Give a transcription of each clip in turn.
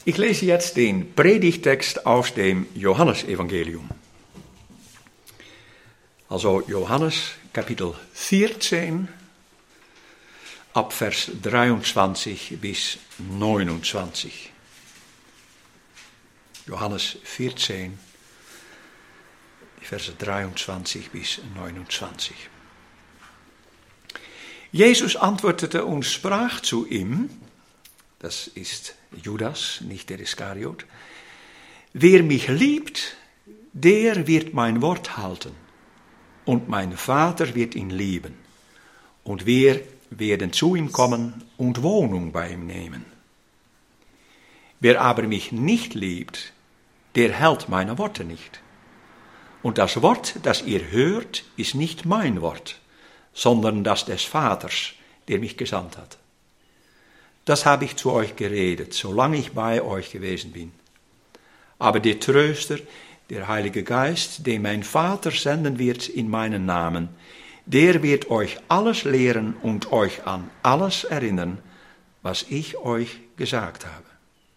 Ich lese jetzt den Predigtext aus dem Johannesevangelium. Also Johannes Kapitel 14 ab Vers 23 bis 29. Johannes 14, die Verse 23 bis 29. Jesus antwortete und sprach zu ihm, das ist Judas, nicht der Iskariot, wer mich liebt, der wird mein Wort halten, und mein Vater wird ihn lieben, und wir werden zu ihm kommen und Wohnung bei ihm nehmen. Wer aber mich nicht liebt, der hält meine Worte nicht. Und das Wort, das ihr hört, ist nicht mein Wort, sondern das des Vaters, der mich gesandt hat. Das habe ich zu euch geredet, solange ich bei euch gewesen bin. Aber der Tröster, der Heilige Geist, den mein Vater senden wird in meinen Namen, der wird euch alles lehren und euch an alles erinnern, was ich euch gesagt habe.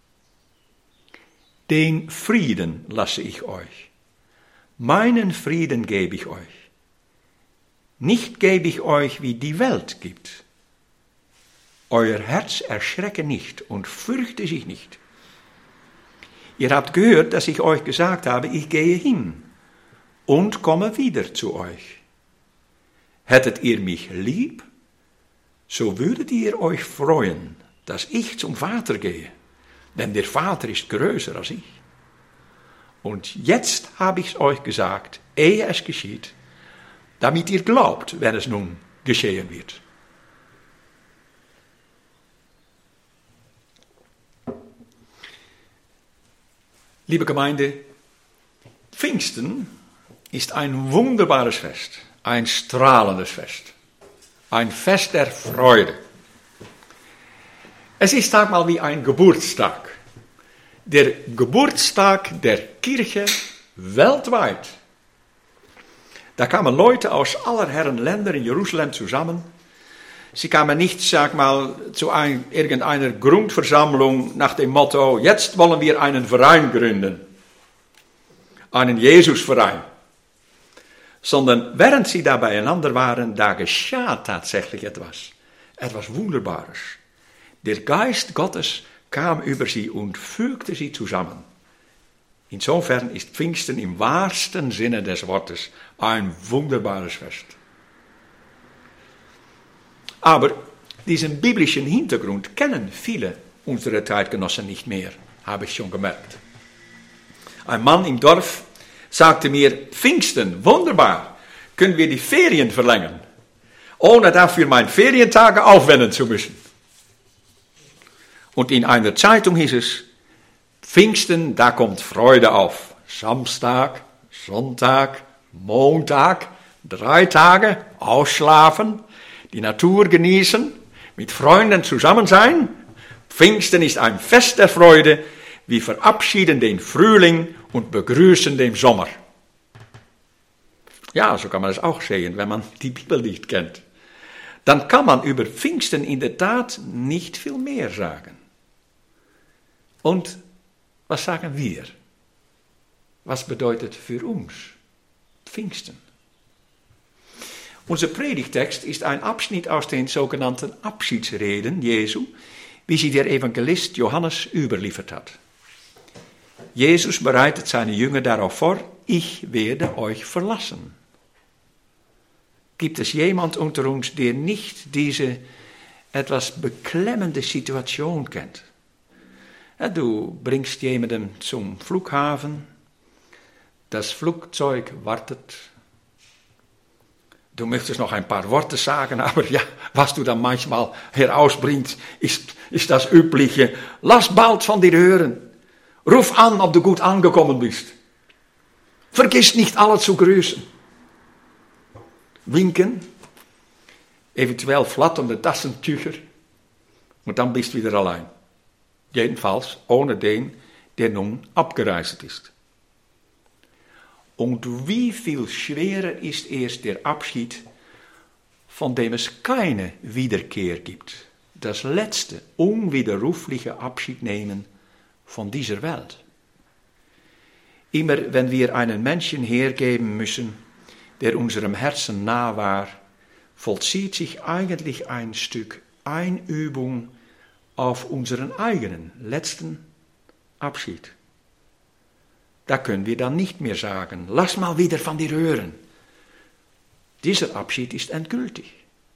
Den Frieden lasse ich euch, meinen Frieden gebe ich euch. Nicht gebe ich euch, wie die Welt gibt. Euer Herz erschrecke nicht und fürchte sich nicht. Ihr habt gehört, dass ich euch gesagt habe, ich gehe hin und komme wieder zu euch. Hättet ihr mich lieb, so würdet ihr euch freuen, dass ich zum Vater gehe, denn der Vater ist größer als ich. Und jetzt habe ich es euch gesagt, ehe es geschieht, damit ihr glaubt, wenn es nun geschehen wird. Liebe Gemeinde, Pfingsten ist ein wunderbares Fest, ein strahlendes Fest, ein Fest der Freude. Es ist einmal wie ein Geburtstag, der Geburtstag der Kirche weltweit. Da kamen Leute aus aller Herren Länder in Jerusalem zusammen. Sie kamen nicht, zu irgendeiner Grundversammlung nach dem Motto, jetzt wollen wir einen Verein gründen, einen Jesusverein. Sondern während sie da beieinander waren, da geschah tatsächlich etwas Wunderbares. Der Geist Gottes kam über sie und fügte sie zusammen. Insofern ist Pfingsten im wahrsten Sinne des Wortes ein wunderbares Fest. Aber diesen biblischen Hintergrund kennen viele unserer Zeitgenossen nicht mehr, habe ich schon gemerkt. Ein Mann im Dorf sagte mir, Pfingsten, wunderbar, können wir die Ferien verlängern, ohne dafür meine Ferientage aufwenden zu müssen. Und in einer Zeitung hieß es, Pfingsten, da kommt Freude auf. Samstag, Sonntag, Montag, 3 Tage, ausschlafen, die Natur genießen, mit Freunden zusammen sein. Pfingsten ist ein Fest der Freude. Wir verabschieden den Frühling und begrüßen den Sommer. Ja, so kann man es auch sehen, wenn man die Bibel nicht kennt. Dann kann man über Pfingsten in der Tat nicht viel mehr sagen. Und was sagen wir? Was bedeutet für uns Pfingsten? Unser Predigtext ist ein Abschnitt aus den sogenannten Abschiedsreden Jesu, wie sie der Evangelist Johannes überliefert hat. Jesus bereitet seine Jünger darauf vor, ich werde euch verlassen. Gibt es jemand unter uns, der nicht diese etwas beklemmende Situation kennt? Ja, du bringst jemanden zum Flughafen, das Flugzeug wartet. Du möchtest noch ein paar Worte sagen, aber ja, was du dann manchmal herausbringst, ist das Übliche. Lass bald von dir hören. Ruf an, ob du gut angekommen bist. Vergiss nicht, alle zu grüßen. Winken, eventuell flatternde Taschentücher und dann bist du wieder allein. Jedenfalls ohne den, der nun abgereist ist. Und wie viel schwerer ist erst der Abschied, von dem es keine Wiederkehr gibt. Das letzte, unwiderrufliche Abschied nehmen von dieser Welt. Immer wenn wir einen Menschen hergeben müssen, der unserem Herzen nah war, vollzieht sich eigentlich ein Stück Einübung auf unseren eigenen letzten Abschied. Da können wir dann nicht mehr sagen, lass mal wieder von dir hören. Dieser Abschied ist endgültig.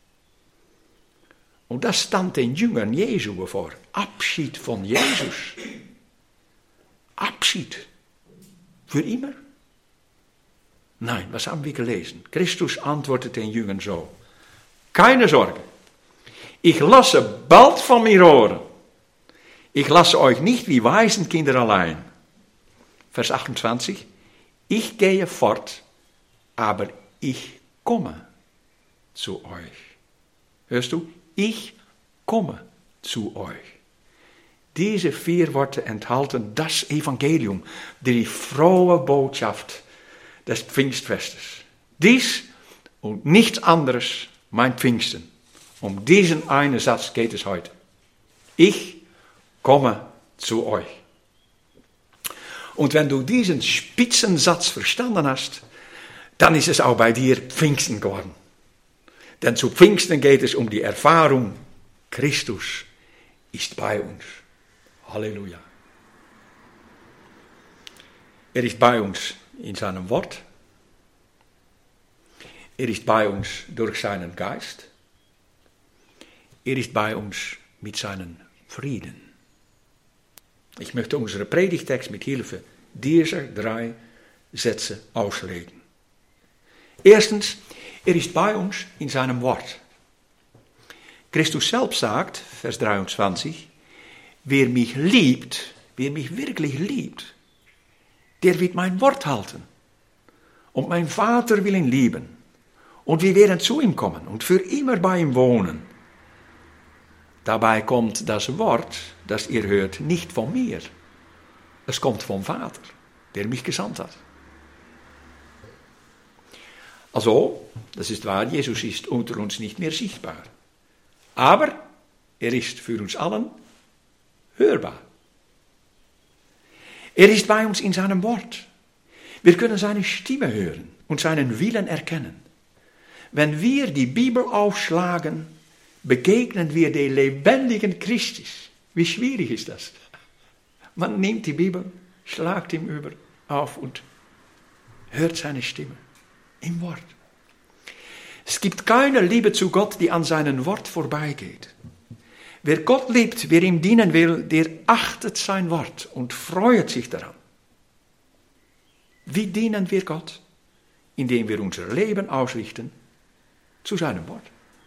Und das stand den Jüngern Jesu bevor. Abschied von Jesus. Abschied. Für immer? Nein, was haben wir gelesen? Christus antwortet den Jüngern so. Keine Sorge. Ich lasse bald von mir hören. Ich lasse euch nicht wie Waisenkinder allein. Vers 28. Ich gehe fort, aber ich komme zu euch. Hörst du? Ich komme zu euch. Diese 4 Worte enthalten das Evangelium, die frohe Botschaft des Pfingstfestes. Dies und nichts anderes mein Pfingsten. Um diesen einen Satz geht es heute. Ich komme zu euch. Und wenn du diesen Spitzensatz verstanden hast, dann ist es auch bei dir Pfingsten geworden. Denn zu Pfingsten geht es um die Erfahrung, Christus ist bei uns. Halleluja. Er ist bei uns in seinem Wort. Er ist bei uns durch seinen Geist. Er ist bei uns mit seinem Frieden. Ich möchte unseren Predigtext mit Hilfe dieser 3 Sätze auslegen. Erstens, er ist bei uns in seinem Wort. Christus selbst sagt, Vers 23, wer mich liebt, wer mich wirklich liebt, der wird mein Wort halten. Und mein Vater will ihn lieben. Und wir werden zu ihm kommen und für immer bei ihm wohnen. Dabei kommt das Wort, das ihr hört, nicht von mir. Es kommt vom Vater, der mich gesandt hat. Also, das ist wahr, Jesus ist unter uns nicht mehr sichtbar. Aber er ist für uns allen hörbar. Er ist bei uns in seinem Wort. Wir können seine Stimme hören und seinen Willen erkennen. Wenn wir die Bibel aufschlagen, begegnen wir dem lebendigen Christus. Wie schwierig ist das? Man nimmt die Bibel, schlagt ihm über auf und hört seine Stimme im Wort. Es gibt keine Liebe zu Gott, die an seinem Wort vorbeigeht. Wer Gott liebt, wer ihm dienen will, der achtet sein Wort und freut sich daran. Wie dienen wir Gott? Indem wir unser Leben ausrichten zu seinem Wort.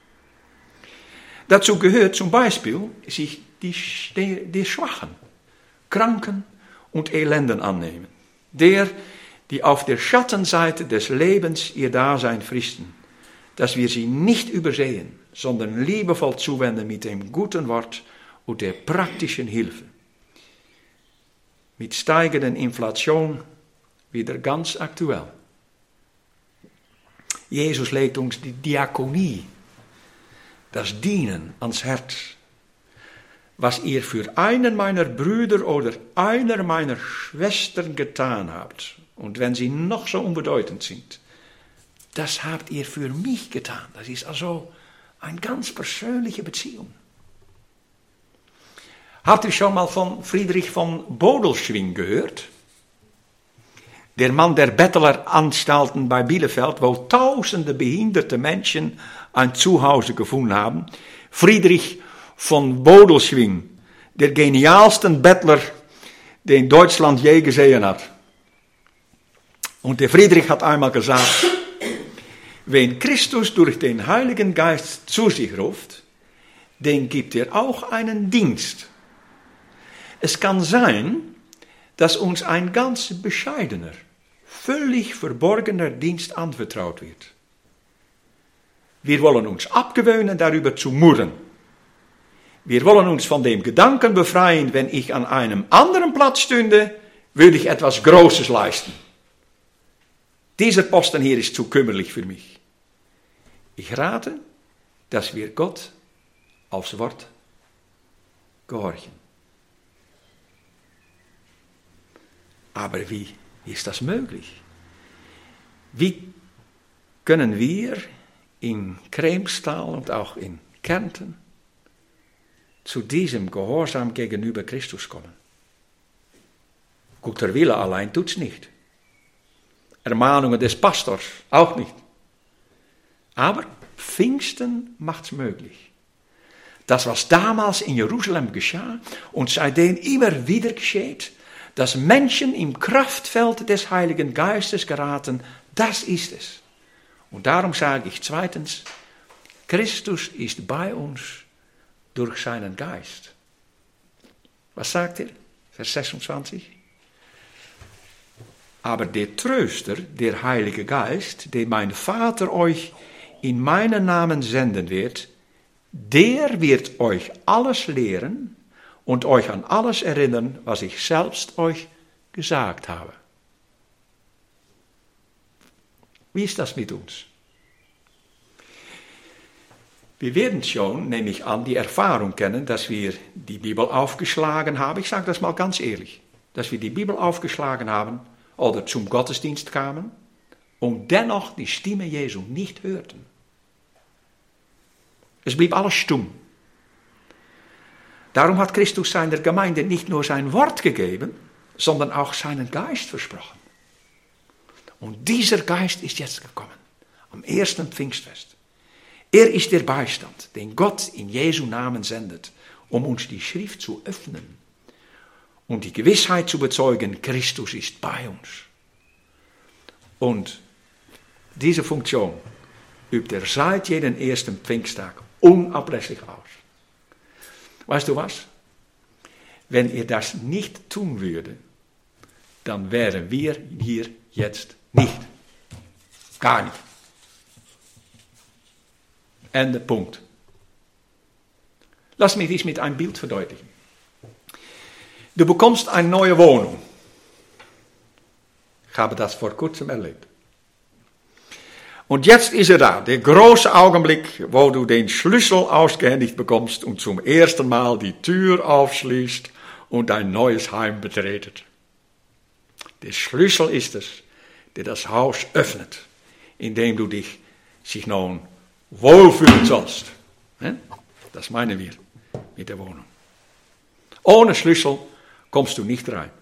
Dazu gehört zum Beispiel, sich die Schwachen, Kranken und Elenden annehmen. Die auf der Schattenseite des Lebens ihr Dasein fristen, dass wir sie nicht übersehen, sondern liebevoll zuwenden mit dem guten Wort und der praktischen Hilfe. Mit steigender Inflation wieder ganz aktuell. Jesus legt uns die Diakonie, das Dienen ans Herz. Was ihr für einen meiner Brüder oder einer meiner Schwestern getan habt, und wenn sie noch so unbedeutend sind, das habt ihr für mich getan. Das ist also eine ganz persönliche Beziehung. Habt ihr schon mal von Friedrich von Bodelschwingh gehört? Der Mann der Bettelanstalten bei Bielefeld, wo tausende behinderte Menschen ein Zuhause gefunden haben. Friedrich von Bodelschwingh, der genialste Bettler, den Deutschland je gesehen hat. Und der Friedrich hat einmal gesagt, wenn Christus durch den Heiligen Geist zu sich ruft, den gibt er auch einen Dienst. Es kann sein, dass uns ein ganz bescheidener, völlig verborgener Dienst anvertraut wird. Wir wollen uns abgewöhnen, darüber zu murren. Wir wollen uns von dem Gedanken befreien, wenn ich an einem anderen Platz stünde, würde ich etwas Großes leisten. Dieser Posten hier ist zu kümmerlich für mich. Ich rate, dass wir Gott aufs Wort gehorchen. Aber wie ist das möglich? Wie können wir in Kremstal und auch in Kärnten zu diesem Gehorsam gegenüber Christus kommen? Guter Wille allein tut's nicht. Ermahnungen des Pastors auch nicht. Aber Pfingsten macht's möglich. Das, was damals in Jerusalem geschah und seitdem immer wieder geschieht, dass Menschen im Kraftfeld des Heiligen Geistes geraten, das ist es. Und darum sage ich zweitens, Christus ist bei uns durch seinen Geist. Was sagt er? Vers 26. Aber der Tröster, der Heilige Geist, den mein Vater euch in meinen Namen senden wird, der wird euch alles lehren und euch an alles erinnern, was ich selbst euch gesagt habe. Wie ist das mit uns? Wir werden schon, nehme ich an, die Erfahrung kennen, dass wir die Bibel aufgeschlagen haben. Ich sage das mal ganz ehrlich, dass wir die Bibel aufgeschlagen haben oder zum Gottesdienst kamen und dennoch die Stimme Jesu nicht hörten. Es blieb alles stumm. Darum hat Christus seiner Gemeinde nicht nur sein Wort gegeben, sondern auch seinen Geist versprochen. Und dieser Geist ist jetzt gekommen, am ersten Pfingstfest. Er ist der Beistand, den Gott in Jesu Namen sendet, um uns die Schrift zu öffnen und die Gewissheit zu bezeugen, Christus ist bei uns. Und diese Funktion übt er seit jedem ersten Pfingsttag unablässig aus. Weißt du was? Wenn er das nicht tun würde, dann wären wir hier jetzt nicht. Gar nicht. Ende, Punkt. Lass mich dies mit einem Bild verdeutlichen. Du bekommst eine neue Wohnung. Ich habe das vor kurzem erlebt. Und jetzt ist er da, der große Augenblick, wo du den Schlüssel ausgehändigt bekommst und zum ersten Mal die Tür aufschließt und ein neues Heim betretet. Der Schlüssel ist es, der das Haus öffnet, in dem du dich sich nun wohlfühlen sollst. Das meinen wir mit der Wohnung. Ohne Schlüssel kommst du nicht rein.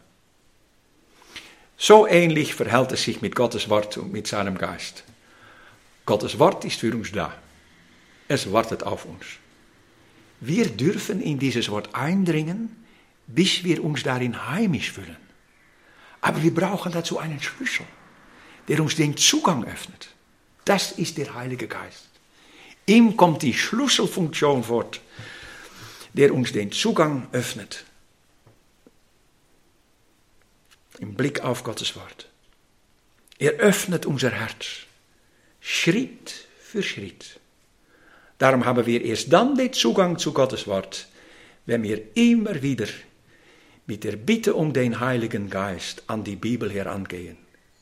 So ähnlich verhält es sich mit Gottes Wort und mit seinem Geist. Gottes Wort ist für uns da. Es wartet auf uns. Wir dürfen in dieses Wort eindringen, bis wir uns darin heimisch fühlen. Aber wir brauchen dazu einen Schlüssel, der uns den Zugang öffnet. Das ist der Heilige Geist. Ihm kommt die Schlüsselfunktion fort, der uns den Zugang öffnet. Im Blick auf Gottes Wort. Er öffnet unser Herz. Schritt für Schritt. Darum haben wir erst dann den Zugang zu Gottes Wort, wenn wir immer wieder mit der Bitte um den Heiligen Geist an die Bibel herangehen.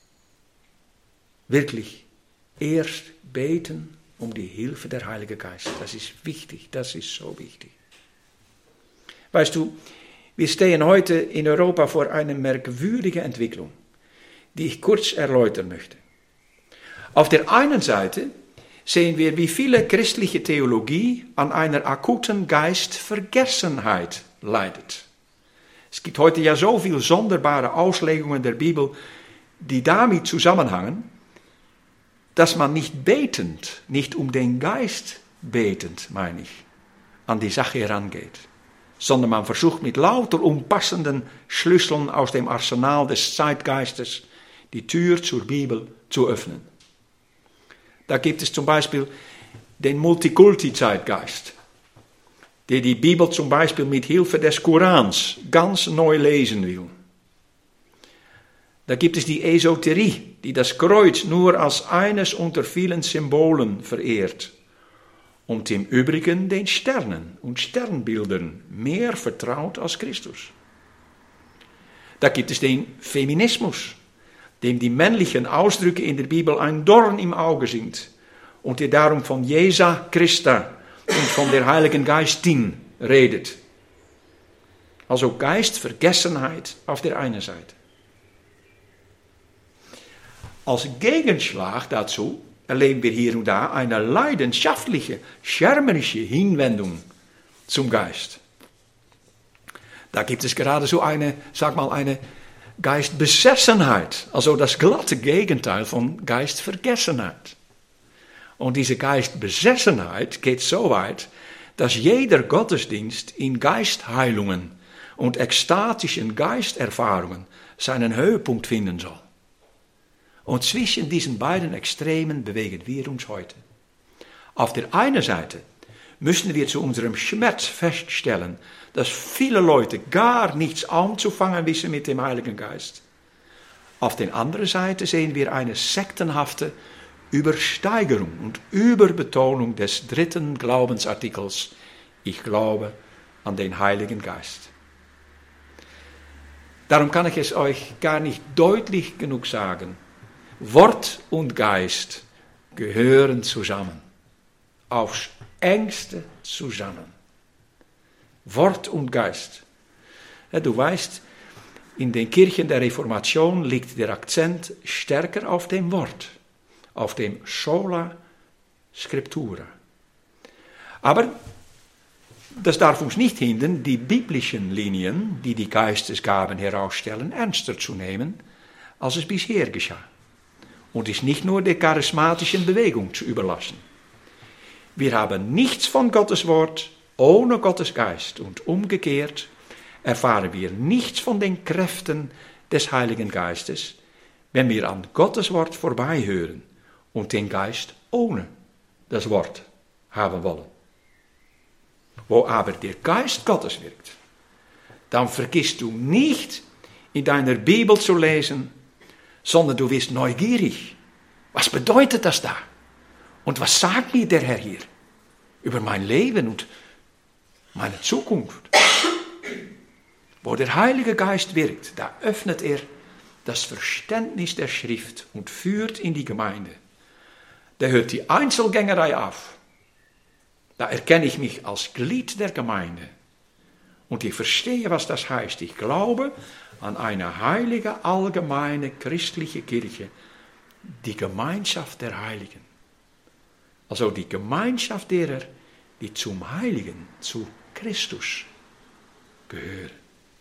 Wirklich erst beten um die Hilfe der Heiligen Geist. Das ist wichtig, das ist so wichtig. Weißt du, wir stehen heute in Europa vor einer merkwürdigen Entwicklung, die ich kurz erläutern möchte. Auf der einen Seite sehen wir, wie viele christliche Theologie an einer akuten Geistvergessenheit leidet. Es gibt heute ja so viele sonderbare Auslegungen der Bibel, die damit zusammenhängen, dass man nicht betend, nicht um den Geist betend, meine ich, an die Sache herangeht, sondern man versucht mit lauter unpassenden Schlüsseln aus dem Arsenal des Zeitgeistes die Tür zur Bibel zu öffnen. Da gibt es zum Beispiel den Multikulti-Zeitgeist, der die Bibel zum Beispiel mit Hilfe des Korans ganz neu lesen will. Da gibt es die Esoterie, die das Kreuz nur als eines unter vielen Symbolen verehrt und im Übrigen den Sternen und Sternbildern mehr vertraut als Christus. Da gibt es den Feminismus, dem die männlichen Ausdrücke in der Bibel ein Dorn im Auge sind und der darum von Jesa Christa und von der Heiligen Geistin redet. Also Geistvergessenheit auf der einen Seite. als Gegenschlag dazu erleben wir hier und da eine leidenschaftliche, schwärmerische Hinwendung zum Geist. Da gibt es gerade so eine Geistbesessenheit, also das glatte Gegenteil von Geistvergessenheit. Und diese Geistbesessenheit geht so weit, dass jeder Gottesdienst in Geistheilungen und ekstatischen Geisterfahrungen seinen Höhepunkt finden soll. Und zwischen diesen beiden Extremen bewegen wir uns heute. Auf der einen Seite müssen wir zu unserem Schmerz feststellen, dass viele Leute gar nichts anzufangen wissen mit dem Heiligen Geist. Auf der anderen Seite sehen wir eine sektenhafte Übersteigerung und Überbetonung des dritten Glaubensartikels. Ich glaube an den Heiligen Geist. Darum kann ich es euch gar nicht deutlich genug sagen. Wort und Geist gehören zusammen. Aufs engste zusammen. Wort und Geist. Du weißt, in den Kirchen der Reformation liegt der Akzent stärker auf dem Wort, auf dem Sola Scriptura. Aber das darf uns nicht hindern, die biblischen Linien, die die Geistesgaben herausstellen, ernster zu nehmen, als es bisher geschah. Und es nicht nur der charismatischen Bewegung zu überlassen. Wir haben nichts von Gottes Wort ohne Gottes Geist und umgekehrt erfahren wir nichts von den Kräften des Heiligen Geistes, wenn wir an Gottes Wort vorbeihören und den Geist ohne das Wort haben wollen. Wo aber der Geist Gottes wirkt, dann vergisst du nicht in deiner Bibel zu lesen, sondern du wirst neugierig. Was bedeutet das da? Und was sagt mir der Herr hier über mein Leben und meine Zukunft? Wo der Heilige Geist wirkt, da öffnet er das Verständnis der Schrift und führt in die Gemeinde. Da hört die Einzelgängerei auf. Da erkenne ich mich als Glied der Gemeinde. Und ich verstehe, was das heißt. Ich glaube an eine heilige, allgemeine christliche Kirche. Die Gemeinschaft der Heiligen. Also die Gemeinschaft derer, die zum Heiligen, zu Christus gehören.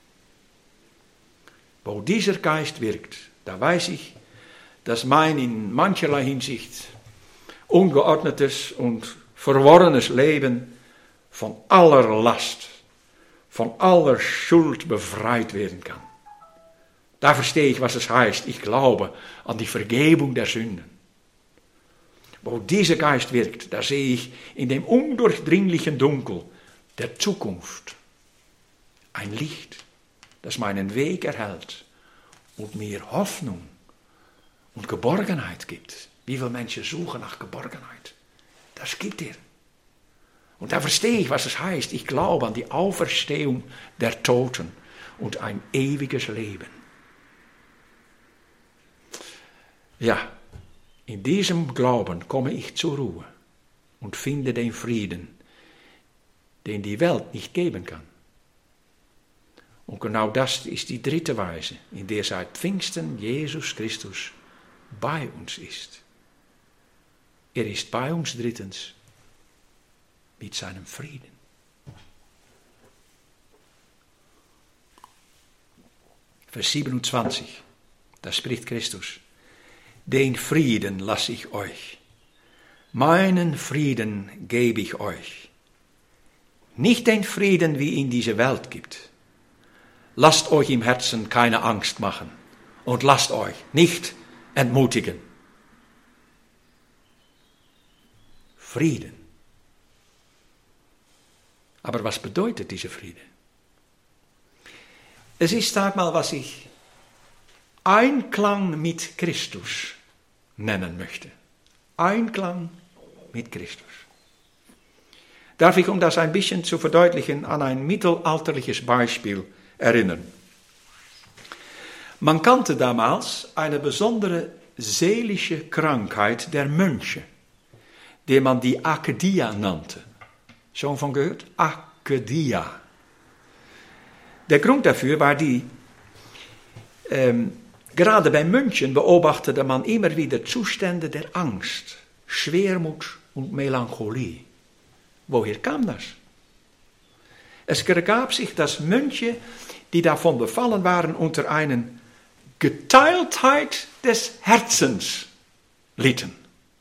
Wo dieser Geist wirkt, da weiß ich, dass mein in mancherlei Hinsicht ungeordnetes und verworrenes Leben von aller Last, von aller Schuld befreit werden kann. Da verstehe ich, was es heißt. Ich glaube an die Vergebung der Sünden. Wo dieser Geist wirkt, da sehe ich in dem undurchdringlichen Dunkel der Zukunft ein Licht, das meinen Weg erhält und mir Hoffnung und Geborgenheit gibt. Wie viele Menschen suchen nach Geborgenheit? Das gibt er. Und da verstehe ich, was es heißt. Ich glaube an die Auferstehung der Toten und ein ewiges Leben. Ja, in diesem Glauben komme ich zur Ruhe und finde den Frieden, den die Welt nicht geben kann. Und genau das ist die dritte Weise, in der seit Pfingsten Jesus Christus bei uns ist. Er ist bei uns drittens mit seinem Frieden. Vers 27, da spricht Christus. Den Frieden lasse ich euch, meinen Frieden gebe ich euch. Nicht den Frieden, wie ihn diese Welt gibt. Lasst euch im Herzen keine Angst machen und lasst euch nicht entmutigen. Frieden. Aber was bedeutet dieser Friede? Es ist, sag mal, was ich Einklang mit Christus nennen möchte. Einklang mit Christus. Darf ich, um das ein bisschen zu verdeutlichen, an ein mittelalterliches Beispiel erinnern. Man kannte damals eine besondere seelische Krankheit der Mönche, die man die Akedia nannte. Schon von gehört? Akedia. Der Grund dafür war die Gerade bei Mönchen beobachtete man immer wieder Zustände der Angst, Schwermut und Melancholie. Woher kam das? Es ergab sich, dass Mönche, die davon befallen waren, unter einer Geteiltheit des Herzens litten.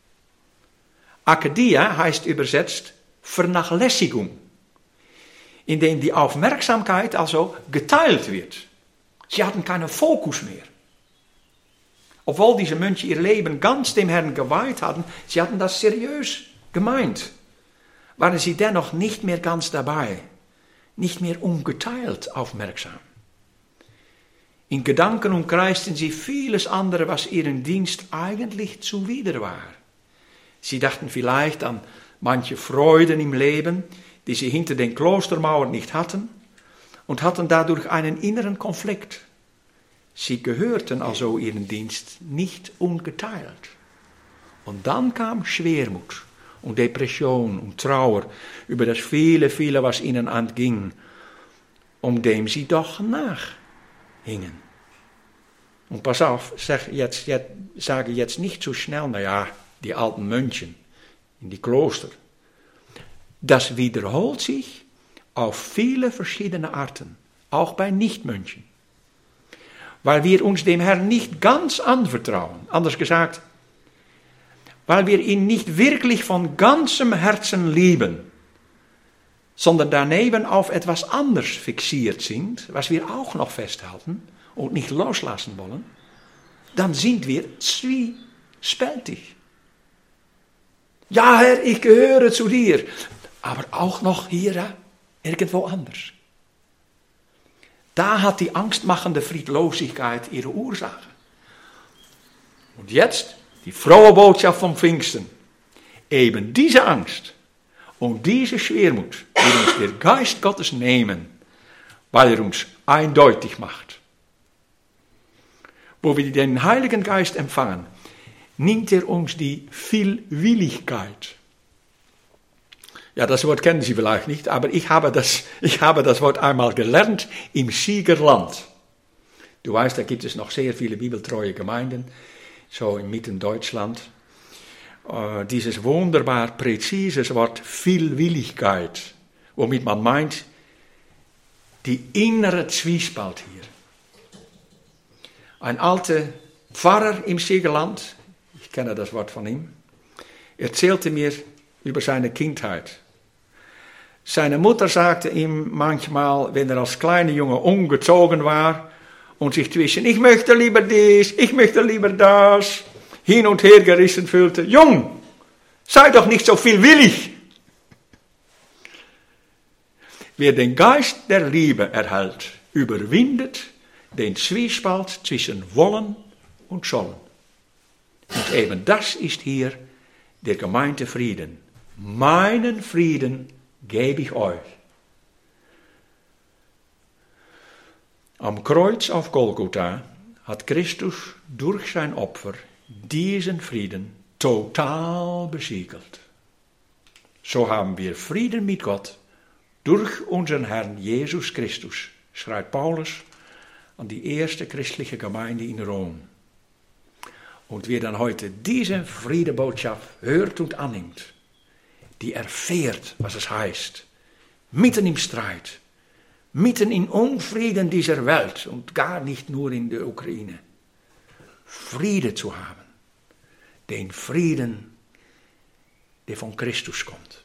Akadia heißt übersetzt Vernachlässigung, indem die Aufmerksamkeit also geteilt wird. Sie hatten keinen Fokus mehr. Obwohl diese Mönche ihr Leben ganz dem Herrn geweiht hatten, sie hatten das seriös gemeint, waren sie dennoch nicht mehr ganz dabei, nicht mehr ungeteilt aufmerksam. In Gedanken umkreisten sie vieles andere, was ihrem Dienst eigentlich zuwider war. Sie dachten vielleicht an manche Freuden im Leben, die sie hinter den Klostermauern nicht hatten, und hatten dadurch einen inneren Konflikt. Sie gehörten also ihren Dienst nicht ungeteilt. Und dann kam Schwermut und Depression und Trauer über das viele, was ihnen entging, um dem sie doch nachhingen. Und pass auf, sage jetzt nicht so schnell, naja, die alten Mönchen in die Kloster. Das wiederholt sich auf viele verschiedene Arten, auch bei Nichtmönchen. Weil wir uns dem Herrn nicht ganz anvertrauen, anders gesagt, weil wir ihn nicht wirklich von ganzem Herzen lieben, sondern daneben auf etwas anderes fixiert sind, was wir auch noch festhalten und nicht loslassen wollen, dann sind wir zwiespältig. Ja, Herr, ich gehöre zu dir, aber auch noch hier irgendwo anders. Da hat die angstmachende Friedlosigkeit ihre Ursache. Und jetzt die frohe Botschaft vom Pfingsten. Eben diese Angst und diese Schwermut will uns der Geist Gottes nehmen, weil er uns eindeutig macht. Wo wir den Heiligen Geist empfangen, nimmt er uns die Vielwilligkeit. Ja, das Wort kennen Sie vielleicht nicht, aber ich habe das Wort einmal gelernt im Siegerland. Du weißt, da gibt es noch sehr viele bibeltreue Gemeinden, so in Mitteldeutschland. Dieses wunderbar präzises Wort Vielwilligkeit, womit man meint, die innere Zwiespalt hier. Ein alter Pfarrer im Siegerland, ich kenne das Wort von ihm, erzählte mir über seine Kindheit. Seine Mutter sagte ihm manchmal, wenn er als kleiner Junge ungezogen war und sich zwischen ich möchte lieber dies, ich möchte lieber das, hin und her gerissen fühlte, Jung, sei doch nicht so vielwillig. Wer den Geist der Liebe erhält, überwindet den Zwiespalt zwischen wollen und sollen. Und eben das ist hier der gemeinte Frieden. Meinen Frieden gebe ich euch. Am Kreuz auf Golgotha hat Christus durch sein Opfer diesen Frieden total besiegelt. So haben wir Frieden mit Gott durch unseren Herrn Jesus Christus, schreibt Paulus an die erste christliche Gemeinde in Rom. Und wer dann heute diese Friedebotschaft hört und annimmt, die erfährt, was es heißt, mitten im Streit, mitten in Unfrieden dieser Welt und gar nicht nur in der Ukraine, Friede zu haben, den Frieden, der von Christus kommt.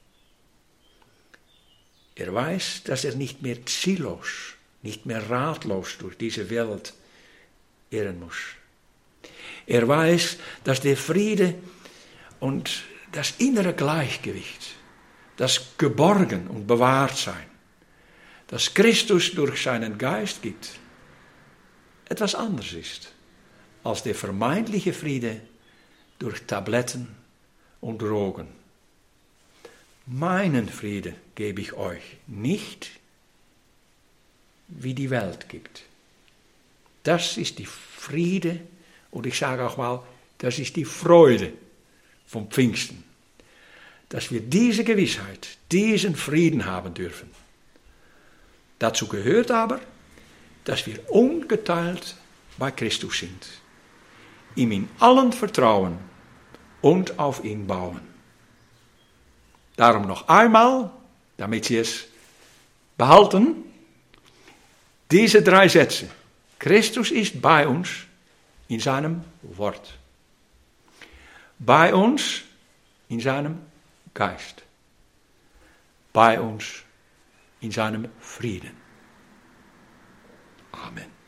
Er weiß, dass er nicht mehr ziellos, nicht mehr ratlos durch diese Welt irren muss. Er weiß, dass der Friede und das innere Gleichgewicht, das Geborgen und Bewahrtsein, das Christus durch seinen Geist gibt, etwas anderes ist als der vermeintliche Friede durch Tabletten und Drogen. Meinen Friede gebe ich euch, nicht wie die Welt gibt. Das ist die Friede und ich sage auch mal, das ist die Freude vom Pfingsten, dass wir diese Gewissheit, diesen Frieden haben dürfen. Dazu gehört aber, dass wir ungeteilt bei Christus sind, ihm in allen vertrauen und auf ihn bauen. Darum noch einmal, damit Sie es behalten, diese 3 Sätze. Christus ist bei uns in seinem Wort. Bei uns in seinem Geist. Bei uns in seinem Frieden. Amen.